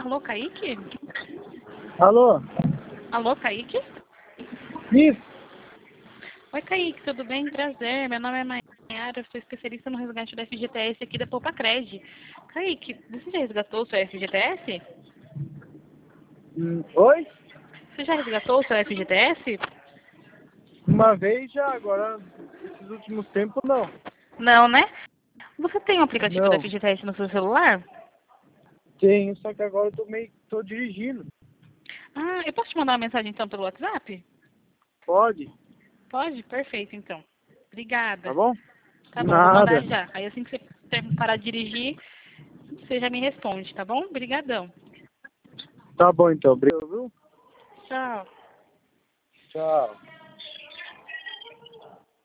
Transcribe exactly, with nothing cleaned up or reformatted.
Alô, Kaique? Alô? Alô, Kaique? Isso. Oi, Kaique, tudo bem? Prazer. Meu nome é Nayara, eu sou especialista no resgate da F G T S aqui da Popacred. Kaique, você já resgatou o seu F G T S? Hum, oi? Você já resgatou o seu F G T S? Uma vez já, agora, esses últimos tempos, não. Não, né? Você tem o aplicativo da Não. F G T S no seu celular? Tenho, só que agora eu tô meio, tô dirigindo. Ah, eu posso te mandar uma mensagem então pelo WhatsApp? Pode? Pode? Perfeito, então. Tá Obrigada. bom? Tá bom, vou mandar Nada. já. Aí assim que você ter- parar de dirigir, você já me responde, tá bom? Obrigadão. Tá bom, então. Obrigado, viu? Tchau. Tchau.